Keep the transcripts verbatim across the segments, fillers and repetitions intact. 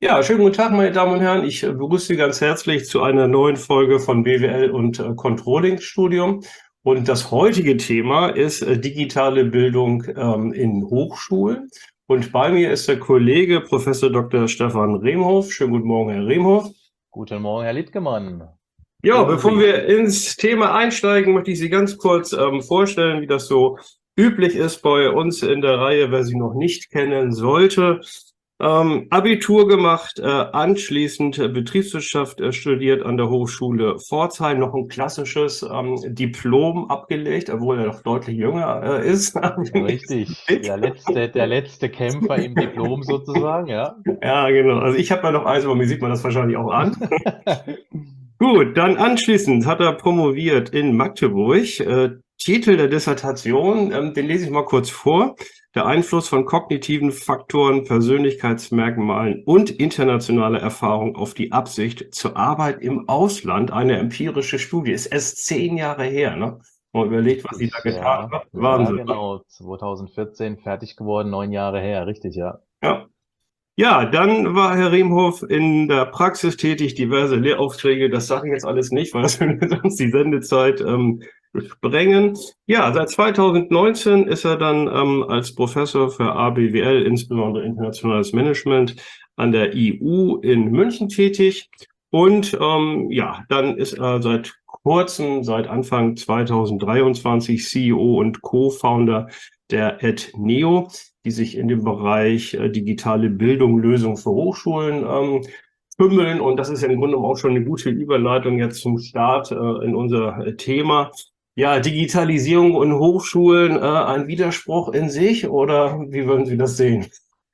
Ja, schönen guten Tag, meine Damen und Herren. Ich äh, begrüße Sie ganz herzlich zu einer neuen Folge von B W L und äh, Controlling Studium. Und das heutige Thema ist äh, digitale Bildung ähm, in Hochschulen. Und bei mir ist der Kollege Professor Doktor Stefan Remhoff. Schönen guten Morgen, Herr Remhoff. Guten Morgen, Herr Littgemann. Ja, Grüße bevor Sie. wir ins Thema einsteigen, möchte ich Sie ganz kurz ähm, vorstellen, wie das so üblich ist bei uns in der Reihe, wer Sie noch nicht kennen sollte. Ähm, Abitur gemacht, äh, anschließend äh, Betriebswirtschaft äh, studiert an der Hochschule Pforzheim, noch ein klassisches ähm, Diplom abgelegt, obwohl er noch deutlich jünger äh, ist. Richtig, der letzte, der letzte Kämpfer im Diplom sozusagen, ja. Ja, genau. Also ich habe ja noch eins, aber mir sieht man das wahrscheinlich auch an. Gut, dann anschließend hat er promoviert in Magdeburg. Äh, Titel der Dissertation, ähm, den lese ich mal kurz vor. Der Einfluss von kognitiven Faktoren, Persönlichkeitsmerkmalen und internationale Erfahrung auf die Absicht zur Arbeit im Ausland. Eine empirische Studie. Ist erst zehn Jahre her, ne? Man überlegt, was sie da Richtig, getan ja. hat. Ja, Wahnsinn, ne? genau. zweitausendvierzehn fertig geworden, neun Jahre her, richtig, ja. Ja. Ja, dann war Herr Riemhoff in der Praxis tätig, diverse Lehraufträge. Das sage ich jetzt alles nicht, weil das würde sonst die Sendezeit ähm, sprengen. Ja, seit zweitausendneunzehn ist er dann ähm, als Professor für A B W L, insbesondere internationales Management, an der I U in München tätig. Und ähm, ja, dann ist er seit kurzem, seit Anfang zweitausenddreiundzwanzig C E O und Co-Founder der Adneo, die sich in dem Bereich äh, digitale Bildung, Lösungen für Hochschulen ähm, tümmeln. Und das ist ja im Grunde auch schon eine gute Überleitung jetzt zum Start äh, in unser äh, Thema. Ja, Digitalisierung und Hochschulen, äh, ein Widerspruch in sich oder wie würden Sie das sehen?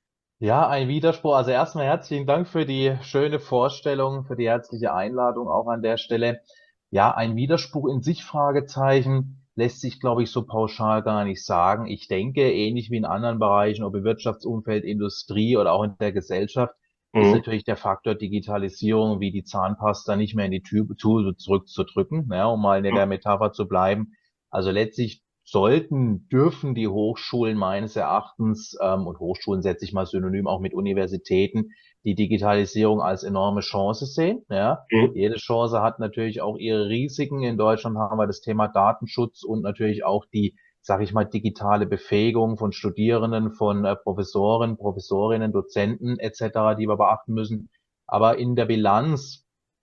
Ja, ein Widerspruch. Also erstmal herzlichen Dank für die schöne Vorstellung, für die herzliche Einladung auch an der Stelle. Ja, ein Widerspruch in sich, Fragezeichen, lässt sich, glaube ich, so pauschal gar nicht sagen. Ich denke, ähnlich wie in anderen Bereichen, ob im Wirtschaftsumfeld, Industrie oder auch in der Gesellschaft, ist Mhm. natürlich der Faktor Digitalisierung wie die Zahnpasta nicht mehr in die Tube Tube zurückzudrücken, ja, um mal in der Metapher zu bleiben. Also letztlich sollten, dürfen die Hochschulen meines Erachtens, ähm, und Hochschulen setze ich mal synonym auch mit Universitäten, die Digitalisierung als enorme Chance sehen. Ja. Mhm. Jede Chance hat natürlich auch ihre Risiken. In Deutschland haben wir das Thema Datenschutz und natürlich auch die, sage ich mal, digitale Befähigung von Studierenden, von äh, Professoren, Professorinnen, Dozenten et cetera, die wir beachten müssen. Aber in der Bilanz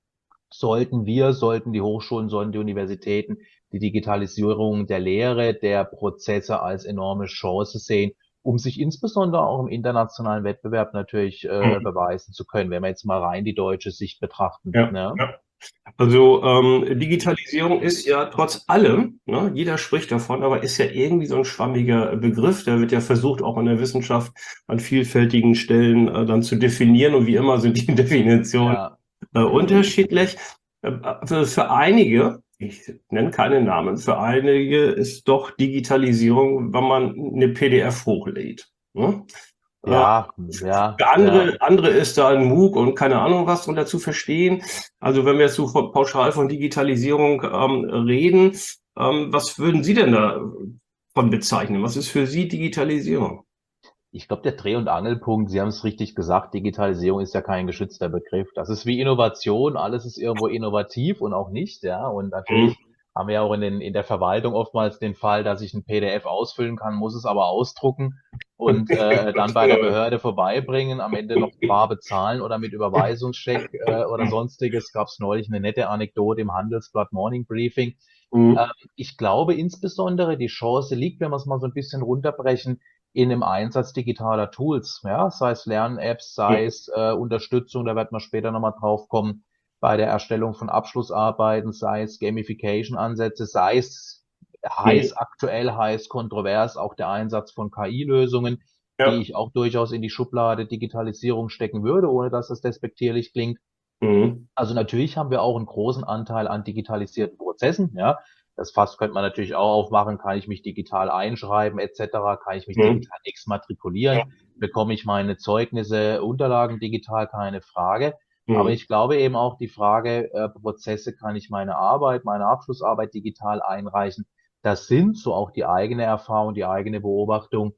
sollten wir, sollten die Hochschulen, sollten die Universitäten die Digitalisierung der Lehre, der Prozesse als enorme Chance sehen, um sich insbesondere auch im internationalen Wettbewerb natürlich äh, Mhm. beweisen zu können, wenn wir jetzt mal rein die deutsche Sicht betrachten. Ja, Ne? ja. Also ähm, Digitalisierung ist ja trotz allem, ne, jeder spricht davon, aber ist ja irgendwie so ein schwammiger Begriff. Der wird ja versucht, auch in der Wissenschaft an vielfältigen Stellen äh, dann zu definieren. Und wie immer sind die Definitionen Ja, äh, unterschiedlich. Äh, für, für einige, ich nenne keine Namen, für einige ist doch Digitalisierung, wenn man eine P D F hochlädt. Ne? Äh, ja, ja, für ja. andere, andere ist da ein MOOC und keine Ahnung was drunter zu verstehen. Also wenn wir jetzt so von- pauschal von Digitalisierung ähm, reden, ähm, was würden Sie denn da von bezeichnen? Was ist für Sie Digitalisierung? Ich glaube, der Dreh- und Angelpunkt, Sie haben es richtig gesagt, Digitalisierung ist ja kein geschützter Begriff. Das ist wie Innovation, alles ist irgendwo innovativ und auch nicht, ja. Und Mhm. natürlich haben wir ja auch in den, in der Verwaltung oftmals den Fall, dass ich ein P D F ausfüllen kann, muss es aber ausdrucken und äh, dann bei der Behörde vorbeibringen, am Ende noch bar bezahlen oder mit Überweisungscheck äh, oder sonstiges. Gab es neulich eine nette Anekdote im Handelsblatt Morning Briefing. Ähm, Mhm. ich glaube insbesondere, die Chance liegt, wenn wir es mal so ein bisschen runterbrechen, in dem Einsatz digitaler Tools, ja, sei es Lern-Apps, sei Mhm. es äh, Unterstützung, da wird man später nochmal drauf kommen, bei der Erstellung von Abschlussarbeiten, sei es Gamification-Ansätze, sei es heiß Mhm. aktuell, heiß kontrovers, auch der Einsatz von K I-Lösungen, die Ja. ich auch durchaus in die Schublade Digitalisierung stecken würde, ohne dass das despektierlich klingt. Mhm. Also natürlich haben wir auch einen großen Anteil an digitalisierten Prozessen, ja. Das Fass könnte man natürlich auch aufmachen. Kann ich mich digital einschreiben et cetera? Kann ich mich Mhm. digital exmatrikulieren? Bekomme ich meine Zeugnisse, Unterlagen digital? Keine Frage. Aber Mhm. ich glaube eben auch die Frage, äh, Prozesse, kann ich meine Arbeit, meine Abschlussarbeit digital einreichen? Das sind so auch die eigene Erfahrung, die eigene Beobachtung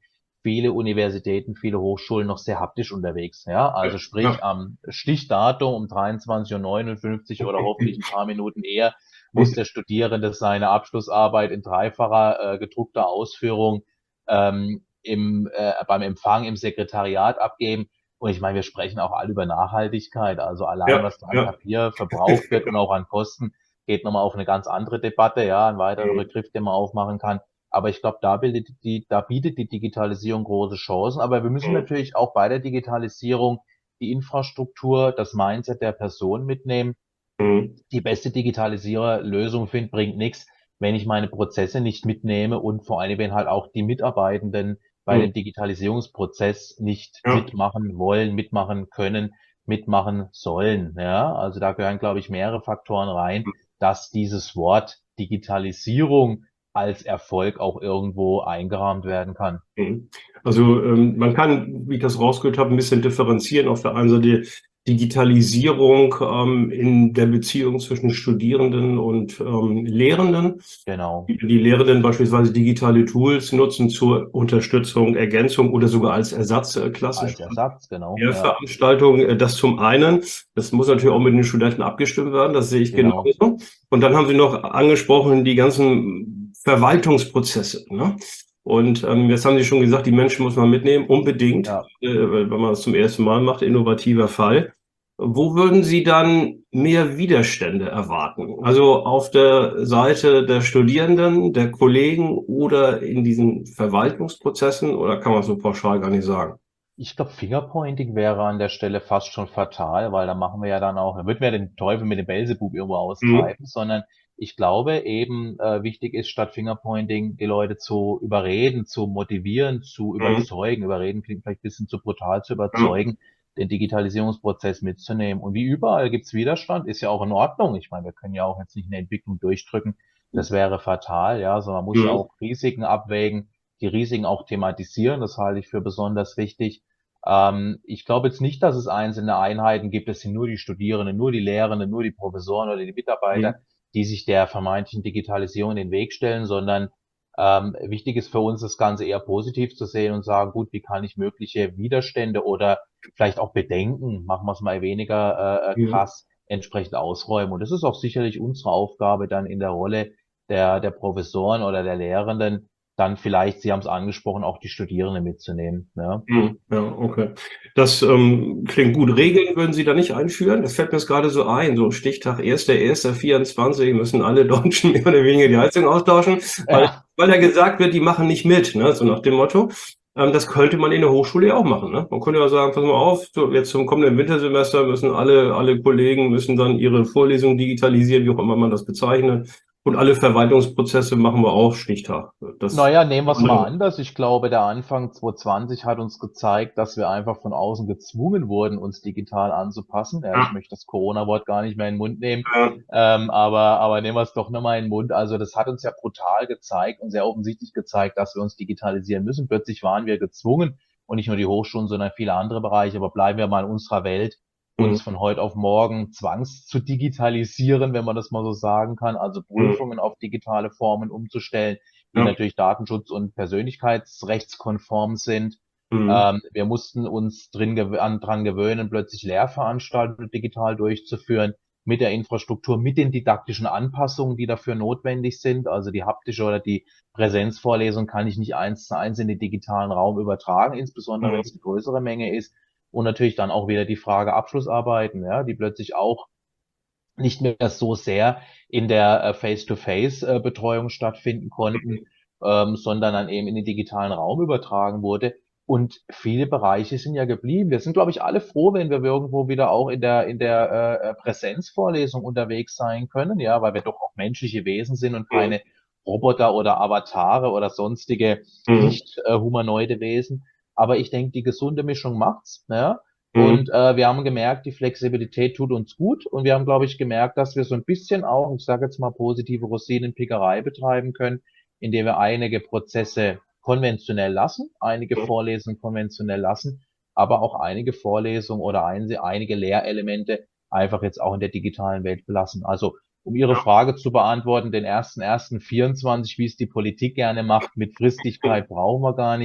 viele Universitäten, viele Hochschulen noch sehr haptisch unterwegs. Ja, also sprich Ja. am Stichdatum um dreiundzwanzig Uhr neunundfünfzig oder hoffentlich ein paar Minuten eher muss der Studierende seine Abschlussarbeit in dreifacher äh, gedruckter Ausführung ähm, im, äh, beim Empfang im Sekretariat abgeben. Und ich meine, wir sprechen auch alle über Nachhaltigkeit. Also allein, Ja, was da an ja. Papier verbraucht wird und auch an Kosten, geht nochmal auf eine ganz andere Debatte. Ja, ein weiterer Mhm. Begriff, den man aufmachen kann. Aber ich glaube, da bildet die, da bietet die Digitalisierung große Chancen. Aber wir müssen Mhm. natürlich auch bei der Digitalisierung die Infrastruktur, das Mindset der Person mitnehmen. Mhm. Die beste Digitalisiererlösung finde, bringt nichts, wenn ich meine Prozesse nicht mitnehme und vor allem, wenn halt auch die Mitarbeitenden bei Mhm. dem Digitalisierungsprozess nicht Ja. mitmachen wollen, mitmachen können, mitmachen sollen. Ja, also da gehören, glaube ich, mehrere Faktoren rein, dass dieses Wort Digitalisierung als Erfolg auch irgendwo eingerahmt werden kann. Mhm. Also ähm, man kann, wie ich das rausgehört habe, ein bisschen differenzieren. Auf der einen Seite Digitalisierung ähm, in der Beziehung zwischen Studierenden und ähm, Lehrenden. Genau. Die Lehrenden beispielsweise digitale Tools nutzen zur Unterstützung, Ergänzung oder sogar als Ersatz äh, Als klassischer Ersatz, genau. Ja, Lehrveranstaltungen. Äh, Das zum einen. Das muss natürlich auch mit den Studenten abgestimmt werden. Das sehe ich genau. genauso. Und dann haben Sie noch angesprochen die ganzen Verwaltungsprozesse, ne? Und ähm, jetzt haben Sie schon gesagt, die Menschen muss man mitnehmen, unbedingt, Ja. äh, wenn man es zum ersten Mal macht, innovativer Fall. Wo würden Sie dann mehr Widerstände erwarten? Also auf der Seite der Studierenden, der Kollegen oder in diesen Verwaltungsprozessen, oder kann man so pauschal gar nicht sagen? Ich glaube, Fingerpointing wäre an der Stelle fast schon fatal, weil da machen wir ja dann auch, da würden wir den Teufel mit dem Beelzebub irgendwo Mhm. austreiben, sondern ich glaube eben, äh, wichtig ist statt Fingerpointing die Leute zu überreden, zu motivieren, zu Mhm. überzeugen. Überreden klingt vielleicht ein bisschen zu brutal, zu Ja. überzeugen, den Digitalisierungsprozess mitzunehmen. Und wie überall gibt's Widerstand, ist ja auch in Ordnung. Ich meine, wir können ja auch jetzt nicht eine Entwicklung durchdrücken, das wäre fatal, ja, sondern man muss ja Mhm. auch Risiken abwägen, die Risiken auch thematisieren, das halte ich für besonders wichtig. Ähm, ich glaube jetzt nicht, dass es einzelne Einheiten gibt, es sind nur die Studierenden, nur die Lehrenden, nur die Professoren oder die Mitarbeiter, Mhm. die sich der vermeintlichen Digitalisierung in den Weg stellen, sondern ähm, wichtig ist für uns, das Ganze eher positiv zu sehen und sagen, gut, wie kann ich mögliche Widerstände oder vielleicht auch Bedenken, machen wir es mal weniger äh, Mhm. krass, entsprechend ausräumen. Und das ist auch sicherlich unsere Aufgabe dann in der Rolle der, der Professoren oder der Lehrenden, dann vielleicht, Sie haben es angesprochen, auch die Studierenden mitzunehmen. Ja. Mhm. Ja, okay. Das ähm, klingt gut. Regeln würden Sie da nicht einführen? Das fällt mir jetzt gerade so ein. So Stichtag erster erster vierundzwanzig müssen alle Deutschen mehr oder weniger die Heizung austauschen, weil, Ja, weil da gesagt wird, die machen nicht mit, ne? So nach dem Motto. Ähm, das könnte man in der Hochschule ja auch machen, ne? Man könnte ja sagen, pass mal auf, so jetzt zum kommenden Wintersemester müssen alle, alle Kollegen müssen dann ihre Vorlesungen digitalisieren, wie auch immer man das bezeichnet. Und alle Verwaltungsprozesse machen wir auch Stichtag. Das naja, nehmen wir es mal anders. Ich glaube, der Anfang zwanzig zwanzig hat uns gezeigt, dass wir einfach von außen gezwungen wurden, uns digital anzupassen. Ja, ich ja, möchte das Corona-Wort gar nicht mehr in den Mund nehmen, ja, ähm, aber, aber nehmen wir es doch nochmal in den Mund. Also das hat uns ja brutal gezeigt und sehr offensichtlich gezeigt, dass wir uns digitalisieren müssen. Plötzlich waren wir gezwungen und nicht nur die Hochschulen, sondern viele andere Bereiche. Aber bleiben wir mal in unserer Welt, mhm, uns von heute auf morgen zwangs zu digitalisieren, wenn man das mal so sagen kann, also mhm, Prüfungen auf digitale Formen umzustellen, die ja, natürlich datenschutz- und persönlichkeitsrechtskonform sind. mhm, Ähm, wir mussten uns drin gew an, dran gewöhnen, plötzlich Lehrveranstaltungen digital durchzuführen, mit der Infrastruktur, mit den didaktischen Anpassungen, die dafür notwendig sind. Also die haptische oder die Präsenzvorlesung kann ich nicht eins zu eins in den digitalen Raum übertragen, insbesondere wenn es mhm, eine größere Menge ist. Und natürlich dann auch wieder die Frage Abschlussarbeiten, ja, die plötzlich auch nicht mehr so sehr in der äh, Face-to-Face-Betreuung stattfinden konnten, ähm, sondern dann eben in den digitalen Raum übertragen wurde. Und viele Bereiche sind ja geblieben. Wir sind, glaube ich, alle froh, wenn wir irgendwo wieder auch in der in der äh, Präsenzvorlesung unterwegs sein können, ja, weil wir doch auch menschliche Wesen sind und mhm, keine Roboter oder Avatare oder sonstige mhm, nicht äh, humanoide Wesen. Aber ich denke, die gesunde Mischung macht's, ja. Und mhm, äh, wir haben gemerkt, die Flexibilität tut uns gut. Und wir haben, glaube ich, gemerkt, dass wir so ein bisschen auch, ich sage jetzt mal, positive Rosinenpickerei betreiben können, indem wir einige Prozesse konventionell lassen, einige mhm. Vorlesungen konventionell lassen, aber auch einige Vorlesungen oder ein, einige Lehrelemente einfach jetzt auch in der digitalen Welt belassen. Also um Ihre Ja, Frage zu beantworten, den ersten ersten vierundzwanzig, wie es die Politik gerne macht, mit Fristigkeit brauchen wir gar nicht.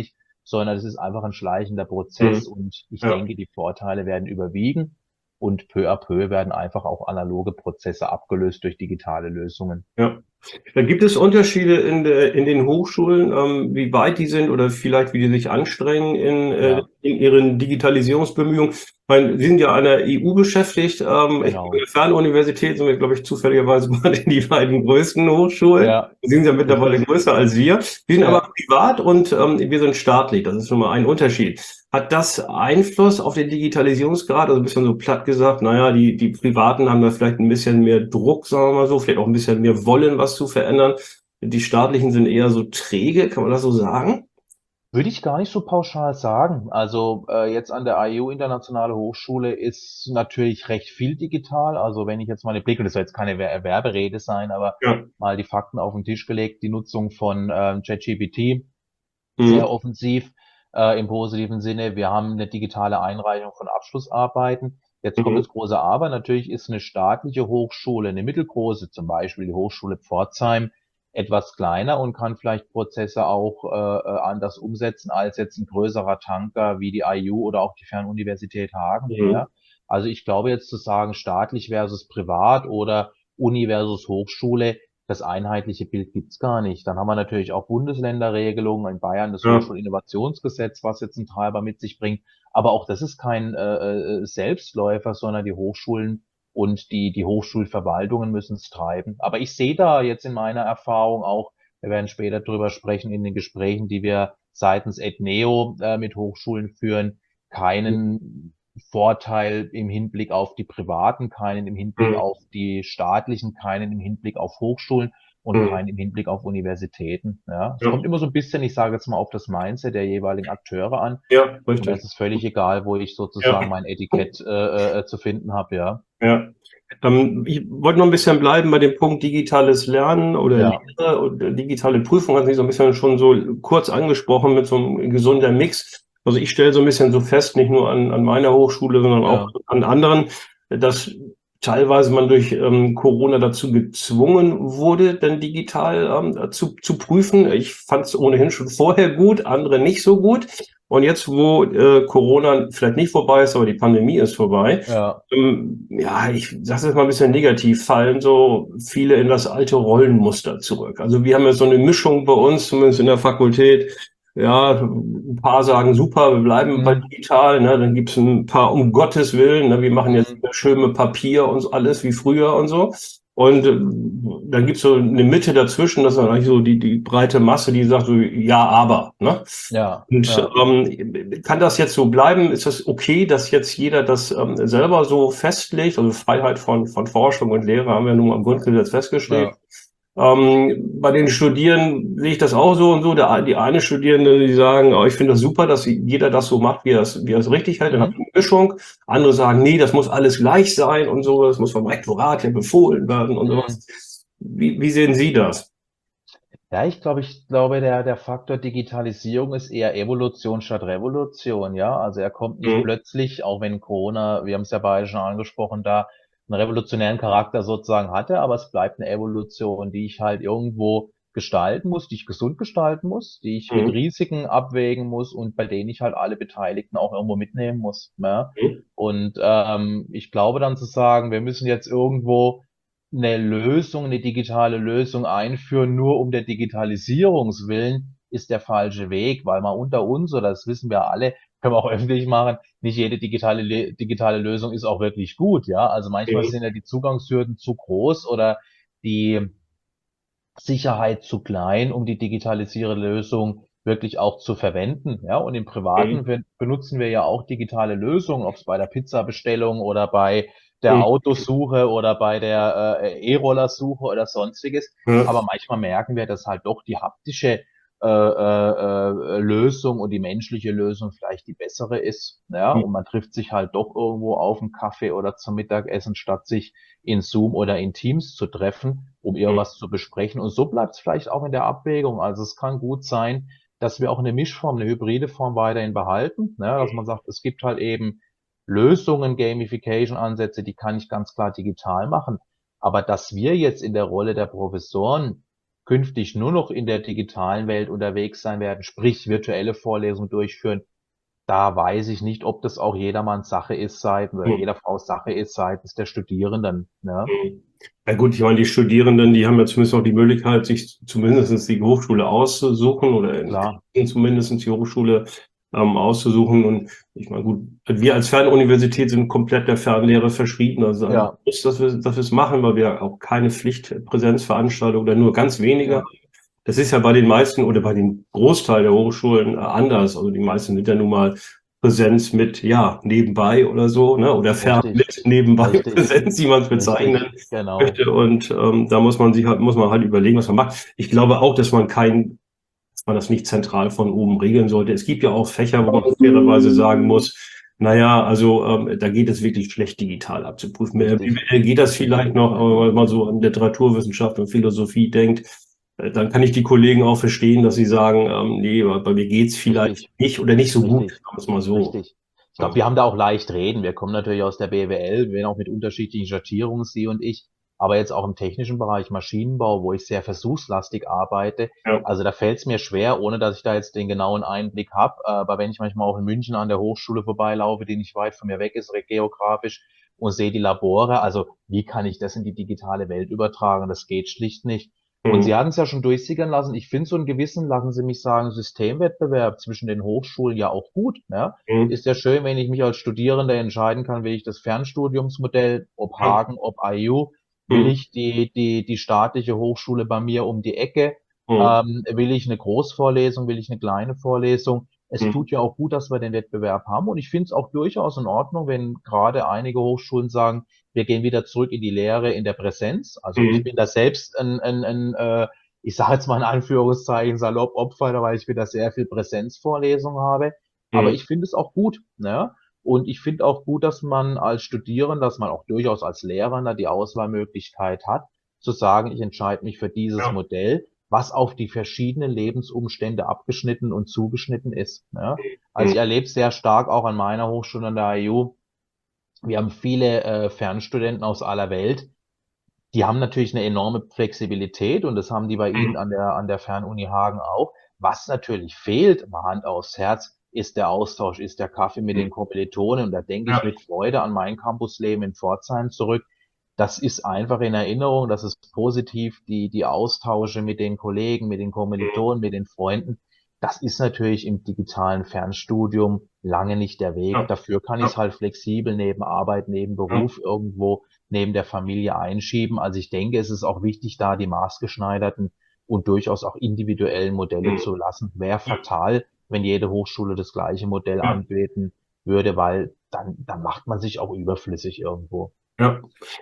sondern es ist einfach ein schleichender Prozess Mhm. und ich Ja. denke, die Vorteile werden überwiegen und peu à peu werden einfach auch analoge Prozesse abgelöst durch digitale Lösungen. Ja. Da gibt es Unterschiede in der, in den Hochschulen, ähm, wie weit die sind oder vielleicht wie die sich anstrengen in, äh, Ja, in ihren Digitalisierungsbemühungen. Ich meine, Sie sind ja an der E U beschäftigt. Ähm, ich, an genau. der Fernuniversität sind wir, glaube ich, zufälligerweise mal die beiden größten Hochschulen. Ja, Sie sind ja mittlerweile richtig. größer als wir. Wir sind aber Ja. privat und ähm, wir sind staatlich. Das ist schon mal ein Unterschied. Hat das Einfluss auf den Digitalisierungsgrad? Also ein bisschen so platt gesagt, naja, die, die Privaten haben da vielleicht ein bisschen mehr Druck, sagen wir mal so, vielleicht auch ein bisschen mehr Wollen, was zu verändern. Die staatlichen sind eher so träge, kann man das so sagen? Würde ich gar nicht so pauschal sagen. Also äh, jetzt an der I U Internationale Hochschule ist natürlich recht viel digital. Also wenn ich jetzt mal den Blick, und das soll jetzt keine Wer- Werberede sein, aber Ja. mal die Fakten auf den Tisch gelegt, die Nutzung von ähm, ChatGPT, sehr Mhm. offensiv äh, im positiven Sinne. Wir haben eine digitale Einreichung von Abschlussarbeiten. Jetzt kommt Mhm. das große Aber. Natürlich ist eine staatliche Hochschule, eine mittelgroße, zum Beispiel die Hochschule Pforzheim, etwas kleiner und kann vielleicht Prozesse auch äh, äh, anders umsetzen als jetzt ein größerer Tanker wie die I U oder auch die Fernuniversität Hagen. Mhm. Ja. Also ich glaube jetzt zu sagen, staatlich versus privat oder Uni versus Hochschule, das einheitliche Bild gibt's gar nicht. Dann haben wir natürlich auch Bundesländerregelungen, in Bayern das Ja. Hochschulinnovationsgesetz, was jetzt einen Treiber mit sich bringt. Aber auch das ist kein äh, äh, Selbstläufer, sondern die Hochschulen und die, die Hochschulverwaltungen müssen es treiben. Aber ich sehe da jetzt in meiner Erfahrung auch, wir werden später drüber sprechen in den Gesprächen, die wir seitens EdNeo äh, mit Hochschulen führen, keinen Vorteil im Hinblick auf die Privaten, keinen im Hinblick Mhm. auf die staatlichen, keinen im Hinblick auf Hochschulen und Mhm. keinen im Hinblick auf Universitäten. Ja, es Ja. kommt immer so ein bisschen, ich sage jetzt mal, auf das Mindset der jeweiligen Akteure an. Ja, Und da richtig. ist es völlig egal, wo ich sozusagen Ja. mein Etikett äh, äh, zu finden habe. Ja, Ja. Ähm, ich wollte noch ein bisschen bleiben bei dem Punkt digitales Lernen oder ja, Lehre und äh, digitale Prüfung, hat Sie so ein bisschen schon so kurz angesprochen mit so einem gesunder Mix. Also ich stelle so ein bisschen so fest, nicht nur an, an meiner Hochschule, sondern auch ja, an anderen, dass teilweise man durch ähm, Corona dazu gezwungen wurde, dann digital ähm, zu, zu prüfen. Ich fand es ohnehin schon vorher gut, andere nicht so gut. Und jetzt, wo äh, Corona vielleicht nicht vorbei ist, aber die Pandemie ist vorbei, ja, ähm, ja, ich sage es mal ein bisschen negativ, fallen so viele in das alte Rollenmuster zurück. Also wir haben ja so eine Mischung bei uns, zumindest in der Fakultät. Ja, ein paar sagen super, wir bleiben bei mm, digital, ne? Dann gibt's ein paar, um Gottes Willen, ne? Wir machen jetzt mm, wieder schön mit Papier und so alles wie früher und so. Und äh, dann gibt's so eine Mitte dazwischen, das ist eigentlich so die, die breite Masse, die sagt so, ja, aber, ne? ja, Und ja. ähm, kann das jetzt so bleiben? Ist das okay, dass jetzt jeder das ähm, selber so festlegt? Also Freiheit von, von Forschung und Lehre haben wir nun am Grundgesetz festgeschrieben. Ja. Ähm, bei den Studierenden sehe ich das auch so und so. Der, die eine Studierende, die sagen, oh, ich finde das super, dass jeder das so macht, wie er es, wie er es richtig hält. Dann hat Mhm. man eine Mischung. Andere sagen, nee, das muss alles gleich sein und so. Das muss vom Rektorat ja befohlen werden und Mhm. sowas. Wie, wie sehen Sie das? Ja, ich glaube, ich glaube, der, der Faktor Digitalisierung ist eher Evolution statt Revolution, ja. Also er kommt nicht Mhm. plötzlich, auch wenn Corona, wir haben es ja beide schon angesprochen, da einen revolutionären Charakter sozusagen hatte, aber es bleibt eine Evolution, die ich halt irgendwo gestalten muss, die ich gesund gestalten muss, die ich mit Mhm. Risiken abwägen muss und bei denen ich halt alle Beteiligten auch irgendwo mitnehmen muss, ja. Mhm. Und ähm, ich glaube dann zu sagen, wir müssen jetzt irgendwo eine Lösung, eine digitale Lösung einführen, nur um der Digitalisierungs willen, ist der falsche Weg, weil mal unter uns, oder das wissen wir alle, können wir auch öffentlich machen, nicht jede digitale, digitale Lösung ist auch wirklich gut, ja. Also manchmal Mhm. sind ja die Zugangshürden zu groß oder die Sicherheit zu klein, um die digitalisierte Lösung wirklich auch zu verwenden. Ja, und im Privaten Mhm. wir- benutzen wir ja auch digitale Lösungen, ob es bei der Pizzabestellung oder bei der Mhm. Autosuche oder bei der äh, E-Roller-Suche oder sonstiges. Ja. Aber manchmal merken wir, dass halt doch die haptische äh, äh, äh, Lösung und die menschliche Lösung vielleicht die bessere ist. Ja, und man trifft sich halt doch irgendwo auf einen Kaffee oder zum Mittagessen, statt sich in Zoom oder in Teams zu treffen, um Mhm. irgendwas zu besprechen. Und so bleibt es vielleicht auch in der Abwägung. Also es kann gut sein, dass wir auch eine Mischform, eine hybride Form weiterhin behalten, ne? Dass man sagt, es gibt halt eben Lösungen, Gamification-Ansätze, die kann ich ganz klar digital machen. Aber dass wir jetzt in der Rolle der Professoren künftig nur noch in der digitalen Welt unterwegs sein werden, sprich virtuelle Vorlesungen durchführen. Da weiß ich nicht, ob das auch jedermanns Sache ist seitens oder Hm. jeder Frau Sache ist seitens der Studierenden, ne? Hm. Ja gut, ich meine, die Studierenden, die haben ja zumindest auch die Möglichkeit, sich zumindest die Hochschule auszusuchen oder in Klar, zumindest die Hochschule ähm, auszusuchen. Und ich meine, gut, wir als Fernuniversität sind komplett der Fernlehre verschrieben. Also sagen, ja, muss, dass wir, dass wir es machen, weil wir auch keine Pflichtpräsenzveranstaltung oder nur ganz wenige. ja, Das ist ja bei den meisten oder bei dem Großteil der Hochschulen äh, anders. Also die meisten sind ja nun mal Präsenz mit, ja, nebenbei oder so, ne? Oder fern richtig, mit nebenbei richtig, Präsenz, wie man es bezeichnen richtig, genau, möchte. Und ähm, da muss man sich halt, muss man halt überlegen, was man macht. Ich glaube auch, dass man kein, dass man das nicht zentral von oben regeln sollte. Es gibt ja auch Fächer, wo man fairerweise sagen muss, naja, also ähm, da geht es wirklich schlecht digital abzuprüfen. Äh, B W richtig, L geht das richtig, vielleicht noch, aber wenn man so an Literaturwissenschaft und Philosophie denkt, äh, dann kann ich die Kollegen auch verstehen, dass sie sagen, ähm, nee, bei mir geht's vielleicht richtig, nicht oder nicht so gut, richtig, sagen wir es mal so. richtig. Ich glaube, Ja, wir haben da auch leicht reden. Wir kommen natürlich aus der B W L, wir werden auch mit unterschiedlichen Schattierungen, Sie und ich, aber jetzt auch im technischen Bereich Maschinenbau, wo ich sehr versuchslastig arbeite. ja, Also da fällt es mir schwer, ohne dass ich da jetzt den genauen Einblick habe. Aber wenn ich manchmal auch in München an der Hochschule vorbeilaufe, die nicht weit von mir weg ist, geografisch, und sehe die Labore, also wie kann ich das in die digitale Welt übertragen? Das geht schlicht nicht. Und hm, Sie hatten es ja schon durchsickern lassen. Ich finde so einen gewissen, lassen Sie mich sagen, Systemwettbewerb zwischen den Hochschulen ja auch gut. Ja? hm, Ist ja schön, wenn ich mich als Studierender entscheiden kann, will ich das Fernstudiumsmodell, ob ja, Hagen, ob I U, will hm, ich die, die, die staatliche Hochschule bei mir um die Ecke, hm, ähm, will ich eine Großvorlesung, will ich eine kleine Vorlesung. Es hm, tut ja auch gut, dass wir den Wettbewerb haben. Und ich finde es auch durchaus in Ordnung, wenn gerade einige Hochschulen sagen, wir gehen wieder zurück in die Lehre in der Präsenz. Also ich hm, bin da selbst ein, ein, ein äh, ich sage jetzt mal in Anführungszeichen salopp Opfer, weil ich wieder sehr viel Präsenzvorlesung habe. Aber hm, ich finde es auch gut, ne? Und ich finde auch gut, dass man als Studierender, dass man auch durchaus als Lehrender die Auswahlmöglichkeit hat, zu sagen, ich entscheide mich für dieses ja, Modell, was auf die verschiedenen Lebensumstände abgeschnitten und zugeschnitten ist, ne? Also hm, ich erlebe sehr stark auch an meiner Hochschule an der I U, wir haben viele äh, Fernstudenten aus aller Welt. Die haben natürlich eine enorme Flexibilität und das haben die bei Ihnen hm, an der, an der Fernuni Hagen auch. Was natürlich fehlt, mal Hand aufs Herz, ist der Austausch, ist der Kaffee mit hm, den Kommilitonen. Und da denke ich ja, mit Freude an mein Campusleben in Pforzheim zurück. Das ist einfach in Erinnerung, das ist positiv, die, die Austausche mit den Kollegen, mit den hm, Kommilitonen, mit den Freunden. Das ist natürlich im digitalen Fernstudium lange nicht der Weg. ja, Dafür kann ich ja, es halt flexibel neben Arbeit, neben ja, Beruf irgendwo neben der Familie einschieben. Also ich denke, es ist auch wichtig, da die maßgeschneiderten und durchaus auch individuellen Modelle hm, zu lassen. Wäre fatal, wenn jede Hochschule das gleiche Modell ja, anbieten würde, weil dann, dann macht man sich auch überflüssig irgendwo. ja.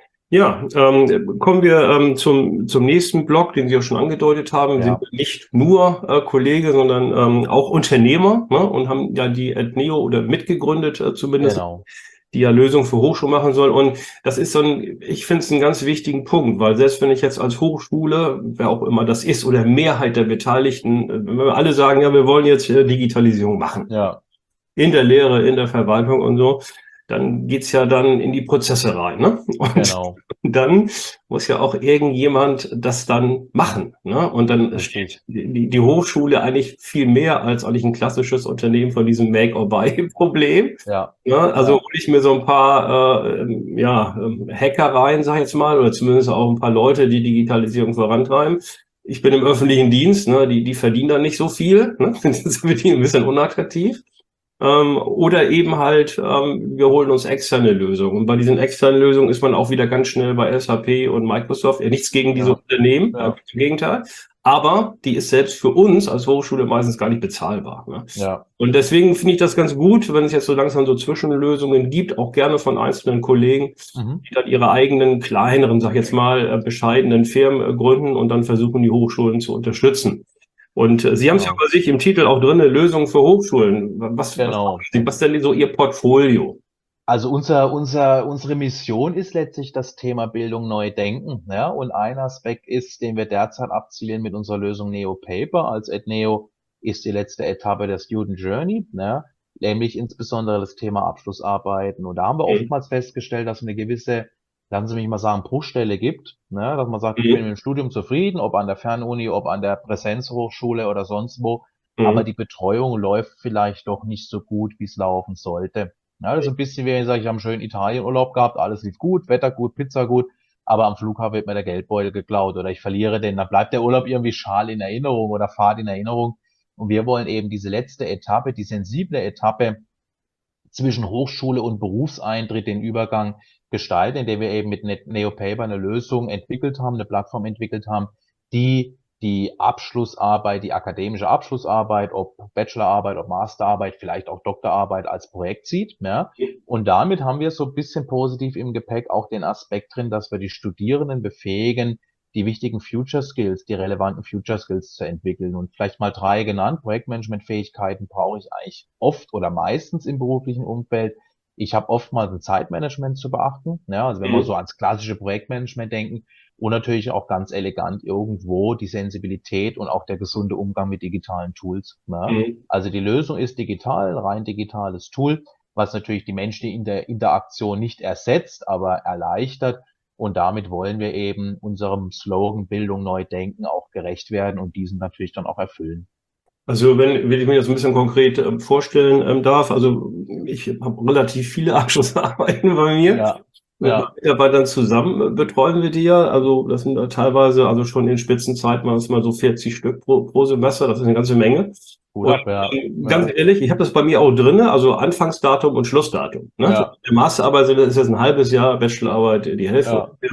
Ja, ähm, kommen wir ähm, zum, zum nächsten Block, den Sie auch schon angedeutet haben. Sind Ja, wir nicht nur äh, Kollege, sondern ähm, auch Unternehmer, ne? Und haben ja die Adneo oder mitgegründet, äh, zumindest, genau. die ja Lösungen für Hochschulen machen soll. Und das ist so ein, ich finde es einen ganz wichtigen Punkt, weil selbst wenn ich jetzt als Hochschule, wer auch immer das ist, oder Mehrheit der Beteiligten, äh, wenn wir alle sagen, ja, wir wollen jetzt äh, Digitalisierung machen, Ja, in der Lehre, in der Verwaltung und so, dann geht's ja dann in die Prozesse rein, ne? Und genau. dann muss ja auch irgendjemand das dann machen, ne? Und dann Richtig. steht die, die Hochschule eigentlich viel mehr als eigentlich ein klassisches Unternehmen von diesem Make-or-Buy-Problem. Ja, Ne? Also ja, hole ich mir so ein paar äh, ähm, ja, ähm, Hacker rein, sag ich jetzt mal, oder zumindest auch ein paar Leute, die Digitalisierung vorantreiben. Ich bin im öffentlichen Dienst, ne? Die, die verdienen dann nicht so viel, ne? Das ist für die ein bisschen unattraktiv. Ähm, oder eben halt, ähm, wir holen uns externe Lösungen. Und bei diesen externen Lösungen ist man auch wieder ganz schnell bei S A P und Microsoft. Ja, nichts gegen diese ja, Unternehmen, äh, ja, im Gegenteil. Aber die ist selbst für uns als Hochschule meistens gar nicht bezahlbar. Ne? ja. Und deswegen finde ich das ganz gut, wenn es jetzt so langsam so Zwischenlösungen gibt, auch gerne von einzelnen Kollegen, Mhm. die dann ihre eigenen kleineren, sag ich jetzt mal, äh, bescheidenen Firmen äh, gründen und dann versuchen, die Hochschulen zu unterstützen. Und äh, Sie haben es ja Genau. bei sich im Titel auch drin, Lösungen für Hochschulen. Was, was machen Genau. Sie? Was ist denn so Ihr Portfolio? Also unser, unser, unsere Mission ist letztlich das Thema Bildung neu denken. Ja? Und ein Aspekt ist, den wir derzeit abzielen mit unserer Lösung Neo Paper als EdNeo, ist die letzte Etappe der Student Journey, ne? Nämlich insbesondere das Thema Abschlussarbeiten. Und da haben wir Hm, oftmals festgestellt, dass eine gewisse lassen Sie mich mal sagen, Bruchstelle gibt, ne, dass man sagt, ich bin mit Mhm. dem Studium zufrieden, ob an der Fernuni, ob an der Präsenzhochschule oder sonst wo, aber Mhm. die Betreuung läuft vielleicht doch nicht so gut, wie es laufen sollte. Ja, das ist ein bisschen wie wenn ich sage, ich habe einen schönen Italienurlaub gehabt, alles lief gut, Wetter gut, Pizza gut, aber am Flughafen wird mir der Geldbeutel geklaut oder ich verliere den, dann bleibt der Urlaub irgendwie schal in Erinnerung oder fad in Erinnerung. Und wir wollen eben diese letzte Etappe, die sensible Etappe zwischen Hochschule und Berufseintritt, den Übergang gestalten, indem wir eben mit Ne- NeoPaper eine Lösung entwickelt haben, eine Plattform entwickelt haben, die die Abschlussarbeit, die akademische Abschlussarbeit, ob Bachelorarbeit, ob Masterarbeit, vielleicht auch Doktorarbeit als Projekt sieht, ja. Und damit haben wir so ein bisschen positiv im Gepäck auch den Aspekt drin, dass wir die Studierenden befähigen, die wichtigen Future Skills, die relevanten Future Skills zu entwickeln. Und vielleicht mal drei genannt. Projektmanagement-Fähigkeiten brauche ich eigentlich oft oder meistens im beruflichen Umfeld. Ich habe oftmals ein Zeitmanagement zu beachten. Ja, also wenn wir so Mhm. ans klassische Projektmanagement denken und natürlich auch ganz elegant irgendwo die Sensibilität und auch der gesunde Umgang mit digitalen Tools. Ja. Mhm. Also die Lösung ist digital, ein rein digitales Tool, was natürlich die menschliche Inter Interaktion nicht ersetzt, aber erleichtert. Und damit wollen wir eben unserem Slogan Bildung neu denken auch gerecht werden und diesen natürlich dann auch erfüllen. Also wenn, wenn ich mir das ein bisschen konkret ähm, vorstellen ähm, darf, also ich habe relativ viele Abschlussarbeiten bei mir. Ja, Mit meinen ja, Mitarbeitern zusammen äh, betreuen wir die ja. Also das sind da teilweise, also schon in Spitzenzeiten waren es mal so vierzig Stück pro, pro Semester. Das ist eine ganze Menge. Hut Und ab, ja, ähm, ganz ja, ehrlich, ich habe das bei mir auch drinne, also Anfangsdatum und Schlussdatum. Ne? ja, Der Masterarbeit ist jetzt ein halbes Jahr, Bachelorarbeit die Hälfte. ja,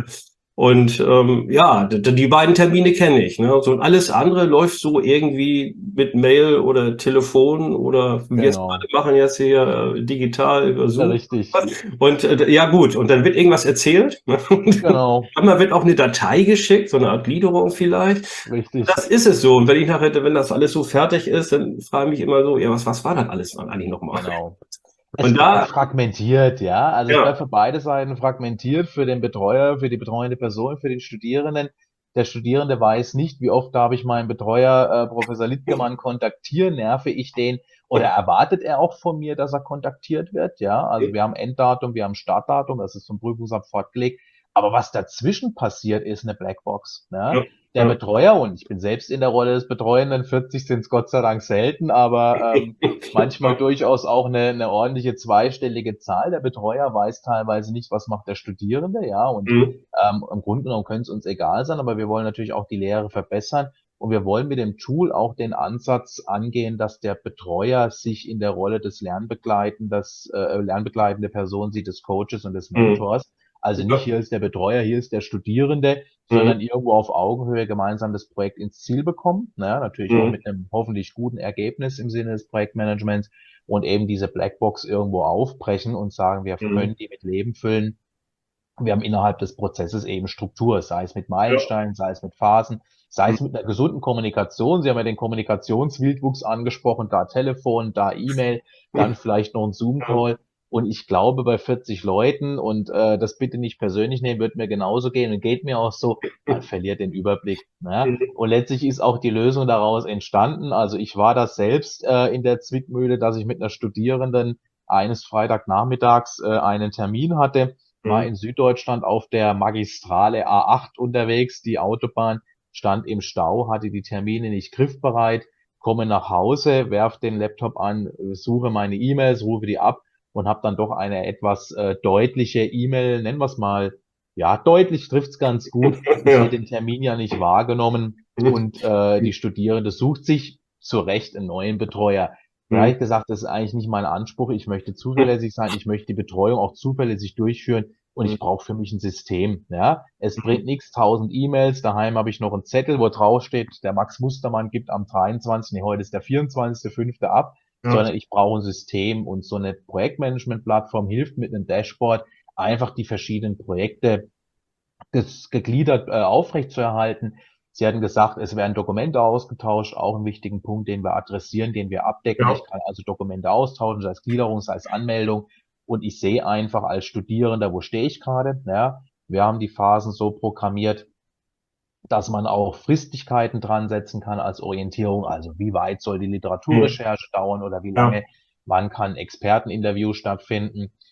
Und ähm, ja, d- d- die beiden Termine kenne ich. Ne? So, und alles andere läuft so irgendwie mit Mail oder Telefon oder wie wir es genau. gerade machen jetzt hier äh, digital über Ja, Zoom. richtig, Und äh, ja gut, und dann wird irgendwas erzählt. Ne? Und genau, manchmal wird auch eine Datei geschickt, so eine Art Gliederung vielleicht. richtig. Das ist es so. Und wenn ich nachher, wenn das alles so fertig ist, dann frage ich mich immer so, ja, was, was war das alles eigentlich nochmal? Genau. Es Und bleibt da, fragmentiert, ja. Also es bleibt ja, für beide Seiten fragmentiert, für den Betreuer, für die betreuende Person, für den Studierenden. Der Studierende weiß nicht, wie oft darf ich meinen Betreuer, äh, Professor Littgemann, kontaktieren, nerve ich den oder erwartet er auch von mir, dass er kontaktiert wird, ja. Also wir haben Enddatum, wir haben Startdatum, das ist vom Prüfungsamt fortgelegt. Aber was dazwischen passiert, ist eine Blackbox, ne? ja, Der ja. Betreuer, und ich bin selbst in der Rolle des Betreuenden, vierzig sind es Gott sei Dank selten, aber ähm, manchmal durchaus auch eine, eine ordentliche zweistellige Zahl. Der Betreuer weiß teilweise nicht, was macht der Studierende, ja, und Mhm. ähm, im Grunde genommen könnte es uns egal sein, aber wir wollen natürlich auch die Lehre verbessern und wir wollen mit dem Tool auch den Ansatz angehen, dass der Betreuer sich in der Rolle des Lernbegleitenden, das äh, lernbegleitende Person sieht, des Coaches und des Mhm. Mentors. Also nicht Ja. hier ist der Betreuer, hier ist der Studierende, sondern Mhm. irgendwo auf Augenhöhe gemeinsam das Projekt ins Ziel bekommen. Naja, natürlich auch Mhm. mit einem hoffentlich guten Ergebnis im Sinne des Projektmanagements und eben diese Blackbox irgendwo aufbrechen und sagen, wir Mhm. können die mit Leben füllen. Wir haben innerhalb des Prozesses eben Struktur, sei es mit Ja. Meilensteinen, sei es mit Phasen, sei Mhm. es mit einer gesunden Kommunikation. Sie haben ja den Kommunikationswildwuchs angesprochen, da Telefon, da E-Mail, dann vielleicht noch ein Ja. Zoom-Call. Und ich glaube, bei vierzig Leuten, und äh, das bitte nicht persönlich nehmen, wird mir genauso gehen und geht mir auch so, man verliert den Überblick. Ne? Mhm. Und letztlich ist auch die Lösung daraus entstanden. Also ich war das selbst äh, in der Zwickmühle, dass ich mit einer Studierenden eines Freitagnachmittags äh, einen Termin hatte, war Mhm. in Süddeutschland auf der Magistrale A acht unterwegs. Die Autobahn stand im Stau, hatte die Termine nicht griffbereit, komme nach Hause, werf den Laptop an, suche meine E-Mails, rufe die ab und habe dann doch eine etwas äh, deutliche E-Mail, nennen wir es mal, ja, deutlich trifft's ganz gut. Ich hätte Ja. den Termin ja nicht wahrgenommen Mhm. und äh, die Studierende sucht sich zu Recht einen neuen Betreuer. Da habe Mhm. ich gesagt, das ist eigentlich nicht mein Anspruch. Ich möchte Mhm. zuverlässig sein. Ich möchte die Betreuung auch zuverlässig durchführen und ich brauche für mich ein System. Ja, es bringt Mhm. nichts, tausend E-Mails. Daheim habe ich noch einen Zettel, wo drauf steht, der Max Mustermann gibt am dreiundzwanzigsten, nee, heute ist der vierundzwanzigste fünfte ab, Ja. sondern ich brauche ein System und so eine Projektmanagement-Plattform hilft mit einem Dashboard einfach die verschiedenen Projekte ges gegliedert äh, aufrechtzuerhalten. Sie hatten gesagt, es werden Dokumente ausgetauscht, auch ein wichtigen Punkt, den wir adressieren, den wir abdecken. Ja. Ich kann also Dokumente austauschen, sei es Gliederung, sei es Anmeldung. Und ich sehe einfach als Studierender, wo stehe ich gerade. Ja, wir haben die Phasen so programmiert, dass man auch Fristigkeiten dran setzen kann als Orientierung. Also wie weit soll die Mhm. Literaturrecherche dauern oder wie Ja. lange, wann kann Experteninterview stattfinden.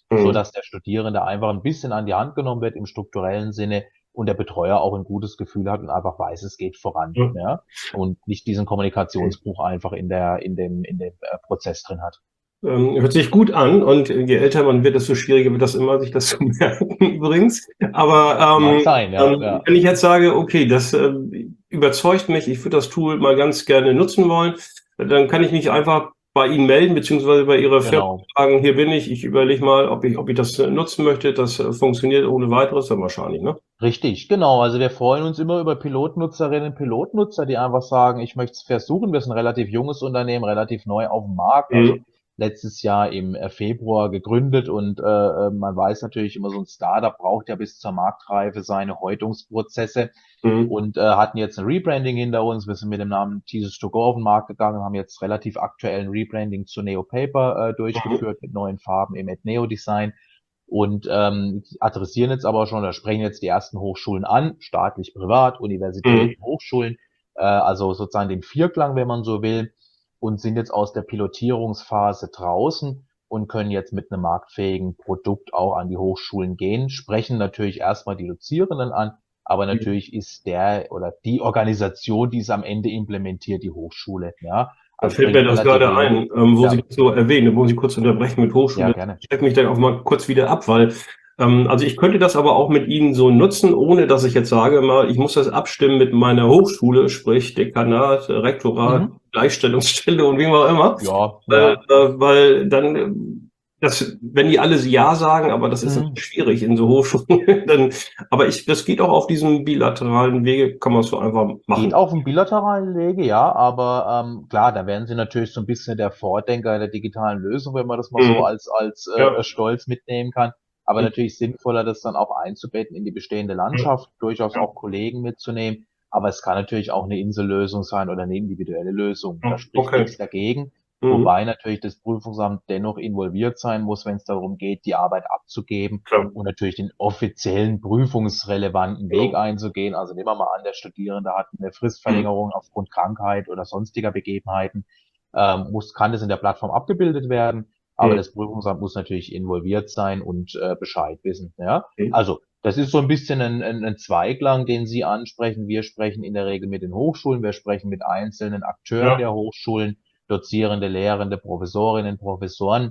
so Mhm. dass der Studierende einfach ein bisschen an die Hand genommen wird im strukturellen Sinne und der Betreuer auch ein gutes Gefühl hat und einfach weiß, es geht voran, Ja. ja, und nicht diesen Kommunikationsbruch einfach in der, in dem, in dem äh, Prozess drin hat. Ähm, hört sich gut an und je älter man wird, desto schwieriger wird das immer, sich das zu merken übrigens. Aber Mag ähm, sein, ja, ähm, ja, wenn ich jetzt sage, okay, das äh, überzeugt mich, ich würde das Tool mal ganz gerne nutzen wollen, dann kann ich mich einfach bei Ihnen melden, beziehungsweise bei Ihrer Firma genau. sagen, hier bin ich, ich überlege mal, ob ich, ob ich das äh, nutzen möchte. Das äh, funktioniert ohne weiteres dann wahrscheinlich, ne? Richtig, genau. Also wir freuen uns immer über Pilotnutzerinnen, Pilotnutzer, die einfach sagen, ich möchte es versuchen. Wir sind ein relativ junges Unternehmen, relativ neu auf dem Markt, also Mhm. letztes Jahr im äh, Februar gegründet und äh, äh, man weiß natürlich immer, so ein Startup braucht ja bis zur Marktreife seine Häutungsprozesse Mhm. und äh, hatten jetzt ein Rebranding hinter uns. Wir sind mit dem Namen Jesus to Go auf den Markt gegangen, haben jetzt relativ aktuellen Rebranding zu Neo Paper äh, Mhm. durchgeführt mit neuen Farben im Neo Design und ähm, adressieren jetzt aber schon, da sprechen jetzt die ersten Hochschulen an, staatlich, privat, Mhm. Universitäten, Hochschulen, äh, also sozusagen den Vierklang, wenn man so will, und sind jetzt aus der Pilotierungsphase draußen und können jetzt mit einem marktfähigen Produkt auch an die Hochschulen gehen, sprechen natürlich erstmal die Dozierenden an, aber Mhm. natürlich ist der oder die Organisation, die es am Ende implementiert, die Hochschule, ja. Da Also fällt mir bringt das relativ gerade wenig. ein, ähm, wo Sie Ja, das so erwähnen, da muss ich kurz unterbrechen mit ja, Hochschule. gerne. Ich check mich dann auch mal kurz wieder ab, weil, ähm, also ich könnte das aber auch mit Ihnen so nutzen, ohne dass ich jetzt sage mal, ich muss das abstimmen mit meiner Hochschule, sprich Dekanat, Rektorat, Mhm. Gleichstellungsstelle und wie auch immer. Ja, Weil, ja. äh, weil dann, äh, das, wenn die alle Ja sagen, aber das ist Mhm. natürlich schwierig in so Hochschulen, dann, aber ich, das geht auch auf diesem bilateralen Wege, kann man es so einfach Geht machen. auf dem bilateralen Wege, ja, aber ähm, klar, da werden sie natürlich so ein bisschen der Vordenker der digitalen Lösung, wenn man das mal so Mhm. als als äh, Ja. Stolz mitnehmen kann. Aber Mhm. natürlich sinnvoller, das dann auch einzubetten in die bestehende Landschaft, durchaus Ja. auch Kollegen mitzunehmen. Aber es kann natürlich auch eine Insellösung sein oder eine individuelle Lösung. Da Ja. spricht Okay. nichts dagegen. Mhm. Wobei natürlich das Prüfungsamt dennoch involviert sein muss, wenn es darum geht, die Arbeit abzugeben Klar. und natürlich den offiziellen prüfungsrelevanten Weg Genau. einzugehen. Also nehmen wir mal an, der Studierende hat eine Mhm. Fristverlängerung aufgrund Krankheit oder sonstiger Begebenheiten, ähm, muss, kann das in der Plattform abgebildet werden, aber Mhm. das Prüfungsamt muss natürlich involviert sein und äh, Bescheid wissen. Ja? Mhm. Also das ist so ein bisschen ein, ein, ein Zweiklang, den Sie ansprechen. Wir sprechen in der Regel mit den Hochschulen, wir sprechen mit einzelnen Akteuren Ja. der Hochschulen, Dozierende, Lehrende, Professorinnen, Professoren,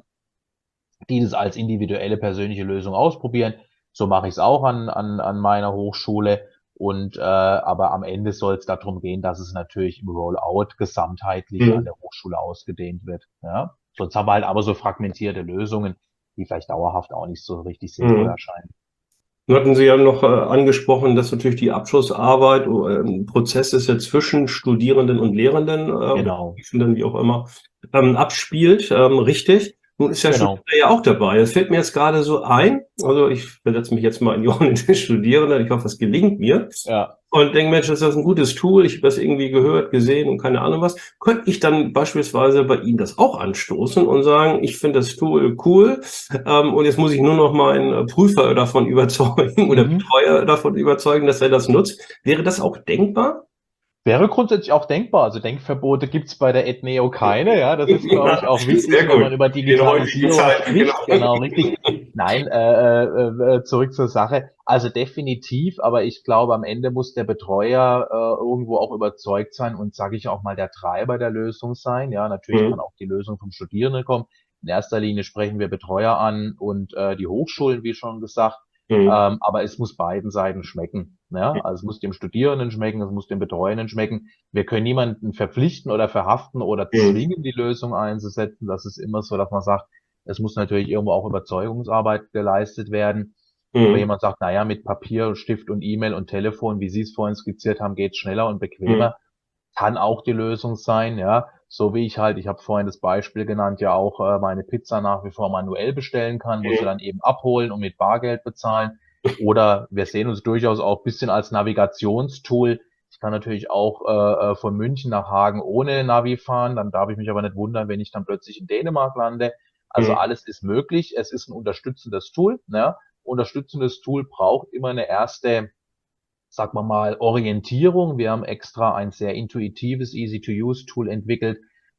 die das als individuelle persönliche Lösung ausprobieren. So mache ich es auch an, an, an meiner Hochschule. Und äh, aber am Ende soll es darum gehen, dass es natürlich im Rollout gesamtheitlich an Mhm. der Hochschule ausgedehnt wird. Ja? Sonst haben wir halt aber so fragmentierte Lösungen, die vielleicht dauerhaft auch nicht so richtig sinnvoll Mhm. erscheinen. Nun hatten Sie ja noch äh, angesprochen, dass natürlich die Abschlussarbeit äh, ein Prozess ist ja zwischen Studierenden und Lehrenden äh, oder Genau, Prüfenden, wie auch immer, ähm, abspielt. Ähm, richtig. Nun ist der genau. Studierende ja auch dabei. Das fällt mir jetzt gerade so ein. Also ich versetze mich jetzt mal in die Rollen des Studierenden. Ich hoffe, das gelingt mir. Ja. Und denke, Mensch, das ist ein gutes Tool. Ich habe das irgendwie gehört, gesehen und keine Ahnung was. Könnte ich dann beispielsweise bei Ihnen das auch anstoßen und sagen, ich finde das Tool cool, ähm, und jetzt muss ich nur noch meinen äh, Prüfer davon überzeugen oder Mhm. Betreuer davon überzeugen, dass er das nutzt. Wäre das auch denkbar? Wäre grundsätzlich auch denkbar. Also Denkverbote gibt's bei der Ethneo keine. Ja, das ist, glaube ich, Ja, auch wichtig, sehr wenn gut. man über In heutigen Digitalisierung Zeiten, genau. spricht. Genau, richtig. Nein, äh, äh, äh, zurück zur Sache. Also definitiv, aber ich glaube, am Ende muss der Betreuer äh, irgendwo auch überzeugt sein und, sage ich auch mal, der Treiber der Lösung sein. Ja, natürlich kann Mhm. auch die Lösung vom Studierenden kommen. In erster Linie sprechen wir Betreuer an und äh, die Hochschulen, wie schon gesagt. Mhm. Ähm, aber es muss beiden Seiten schmecken. Ja? Also es muss dem Studierenden schmecken, es muss dem Betreuenden schmecken. Wir können niemanden verpflichten oder verhaften oder Mhm. zwingen, die Lösung einzusetzen. Das ist immer so, dass man sagt, es muss natürlich irgendwo auch Überzeugungsarbeit geleistet werden. Wenn Mhm. jemand sagt, naja, mit Papier, Stift und E-Mail und Telefon, wie Sie es vorhin skizziert haben, geht es schneller und Mhm. bequemer, kann auch die Lösung sein, ja. So wie ich halt, ich habe vorhin das Beispiel genannt, ja auch äh, meine Pizza nach wie vor manuell bestellen kann, muss sie Mhm. dann eben abholen und mit Bargeld bezahlen. Oder wir sehen uns durchaus auch ein bisschen als Navigationstool. Ich kann natürlich auch äh, äh, von München nach Hagen ohne Navi fahren, dann darf ich mich aber nicht wundern, wenn ich dann plötzlich in Dänemark lande. Also Mhm. alles ist möglich. Es ist ein unterstützendes Tool. Ne? Unterstützendes Tool braucht immer eine erste, sagen wir mal, Orientierung. Wir haben extra ein sehr intuitives, Easy-to-Use-Tool entwickelt,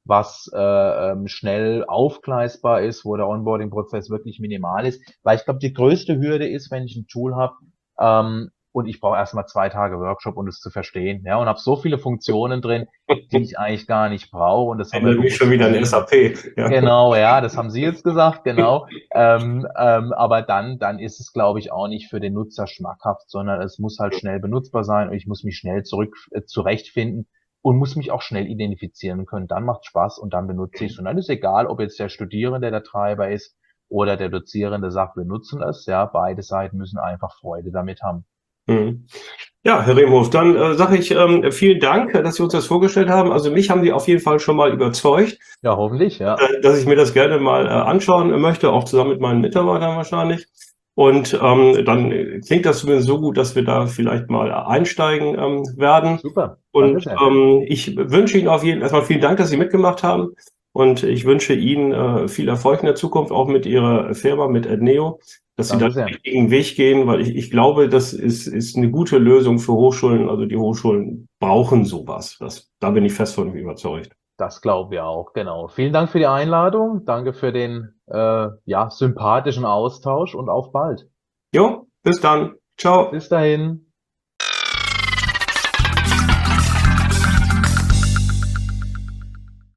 was äh, ähm, schnell aufgleisbar ist, wo der Onboarding-Prozess wirklich minimal ist. Weil ich glaube, die größte Hürde ist, wenn ich ein Tool habe, ähm, und ich brauche erstmal zwei Tage Workshop, um es zu verstehen, ja, und habe so viele Funktionen drin, die ich eigentlich gar nicht brauche, und das haben wir Erinnere mich schon bewusst wieder an vermieden. S A P. Ja. Genau, ja, das haben Sie jetzt gesagt, genau. Ähm, ähm, aber dann, dann ist es, glaube ich, auch nicht für den Nutzer schmackhaft, sondern es muss halt schnell benutzbar sein und ich muss mich schnell zurück äh, zurechtfinden und muss mich auch schnell identifizieren können. Dann macht Spaß und dann benutze ich es. Und dann ist egal, ob jetzt der Studierende der Treiber ist oder der Dozierende sagt, wir nutzen es. Ja, beide Seiten müssen einfach Freude damit haben. Mhm. Ja, Herr Remhof, dann äh, sage ich ähm, vielen Dank, dass Sie uns das vorgestellt haben. Also mich haben Sie auf jeden Fall schon mal überzeugt, Ja, hoffentlich, ja. äh, dass ich mir das gerne mal äh, anschauen möchte, auch zusammen mit meinen Mitarbeitern wahrscheinlich. Und ähm, dann klingt das zumindest so gut, dass wir da vielleicht mal einsteigen ähm, werden. Super. Danke Und sehr. ähm, ich wünsche Ihnen auf jeden Fall erstmal vielen Dank, dass Sie mitgemacht haben. Und ich wünsche Ihnen äh, viel Erfolg in der Zukunft, auch mit Ihrer Firma, mit Adneo, dass Sie da Danke den sehr. richtigen Weg gehen, weil ich, ich glaube, das ist, ist eine gute Lösung für Hochschulen. Also die Hochschulen brauchen sowas. Das, da bin ich fest von überzeugt. Das glauben wir auch, genau. Vielen Dank für die Einladung. Danke für den äh, ja, sympathischen Austausch und auf bald. Jo, bis dann. Ciao. Bis dahin.